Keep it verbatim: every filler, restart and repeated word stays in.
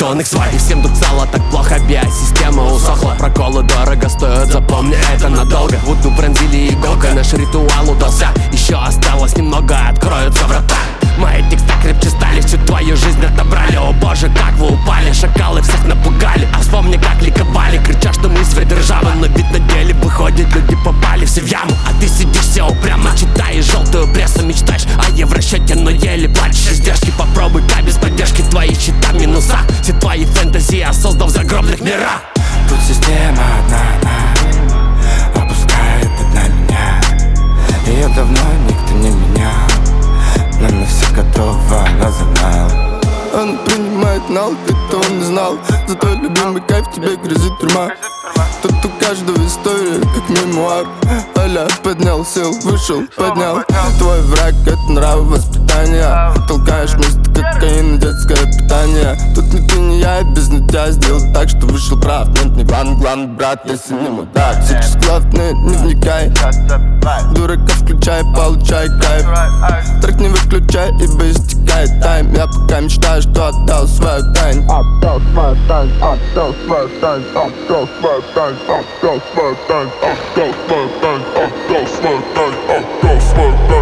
он их свой. И всем вдруг стало так плохо, биосистема усохла. Проколы дорого стоят, запомни это надолго. Вуду пронзили иголкой, наш ритуал удался. Еще осталось немного, откроются врата. Мои тексты крепче стали, всю твою жизнь отобрали. О боже, как вы упали, шакалы всех напугали. А вспомни, как ликовали, крича, что мы свет державы. Но ведь на деле выходит, люди попали все в яму. А ты сидишь все упрямо, читаешь желтую прессу, мечтаешь о евросчете, но еле плачешь издержки. Попробуй-ка без поддержки, твои счета минуса. Все твои фэнтезии я создал в загробных мирах. Тут система одна опускает одна меня. Ее давно никто не менял, но на все готово, она знала. Он принимает нал, ты того не знал. За твой любимый кайф тебе грозит тюрьма. Тут у каждого история, как мемуар. Аля поднял, сел, вышел, поднял. Твой враг — это нрав воспитания. Толкаешь вместо кокаина детское питание. Тут ни ты, ни я, и без нытья сделал так, что вышел прав. Нет, не главный, главный брат, если не мудак. Сейчас главное, не вникай. Дурака включай, получай кайф. Трек не выключай, ибо истекает тайм. Я пока мечтаю, что отдал свою тайну. Отдал свою тайну, отдал свою тайну, отдал свою тайну, отдал свою тайну, отдал свою тайну, отдал свою тайну, отдал свою тайну.